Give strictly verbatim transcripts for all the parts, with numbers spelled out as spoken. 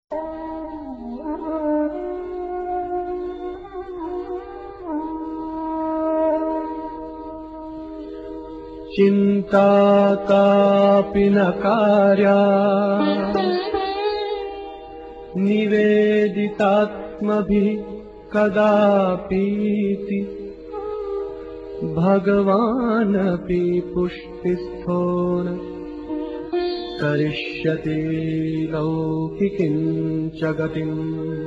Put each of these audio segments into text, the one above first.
चिंता कापि न कार्या निवेदितात्मभिः कदापीति भगवानपि पुष्टिस्थो न करिष्यति लौकिकीं च गतिम्।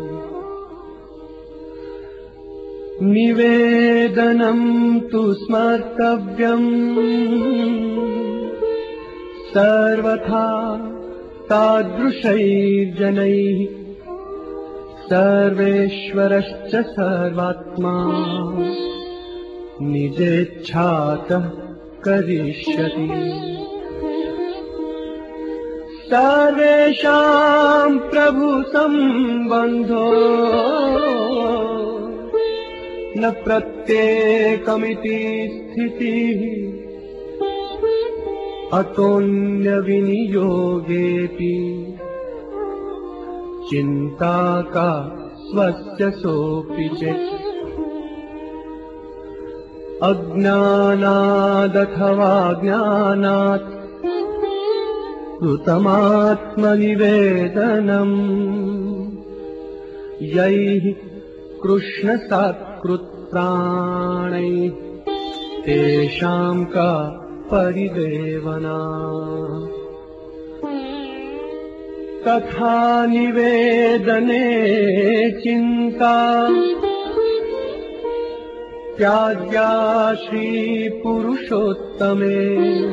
निवेदनं तु स्मर्तव्यम् सर्वथा तादृशैर्जनैः सर्वेश्वरश्च सर्वात्मा निजेच्छातः करिष्यति। सर्वेषां प्रभु संबंधो न प्रत्येकमिति स्थितिः अतोऽन्यविनियोगेऽपि चिंता का स्वस्य सोऽपि चेत्। अज्ञानादथवा ज्ञानात् कृतमात्मनिवेदनम् यैः कृष्णसात्कृत्प्राणैः तेषां का परिदेवना। तथा निवेदने चिंता त्याज्या श्रीपुरुषोत्तमे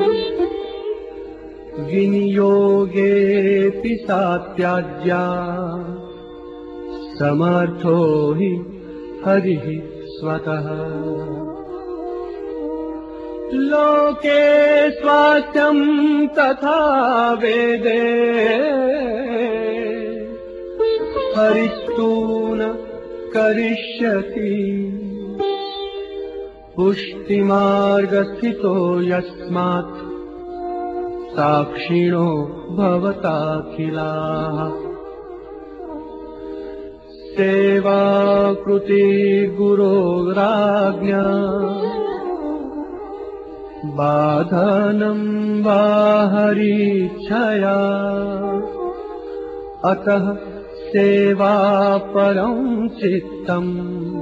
विनियोगेऽपि सा त्याज्या समर्थो हि हरिः स्वतः। लोके स्वास्थ्यं तथा वेदे हरिस्तु न करिष्यति। पुष्टिमार्गस्थितो यस्मात् साक्षिणो भवताखिलाः। सेवाकृति गुरोराज्ञा बाधनं वा हरीच्छया। अतः सेवा परं चित्तम्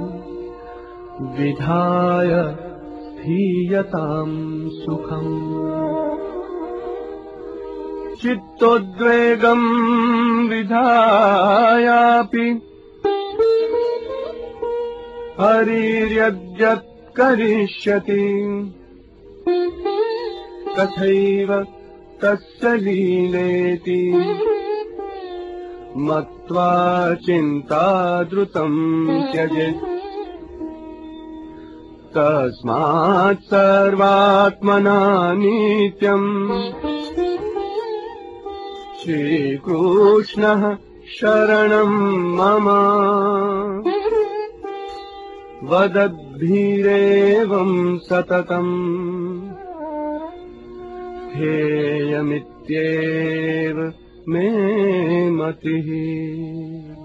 विधाय स्थीयतां सुखम्। चित्तोद्वेगं विधायापि हरिर्यद्यत् करिष्यति तथैव तस्य लीलेति मत्वा चिन्ताद्रुतं त्यजेत्। तस्मात् सर्वात्मना नित्यम् श्रीकृष्णः शरणं मम। वदद्भिरेवं सततम् ध्येयमित्येव मे मतिः।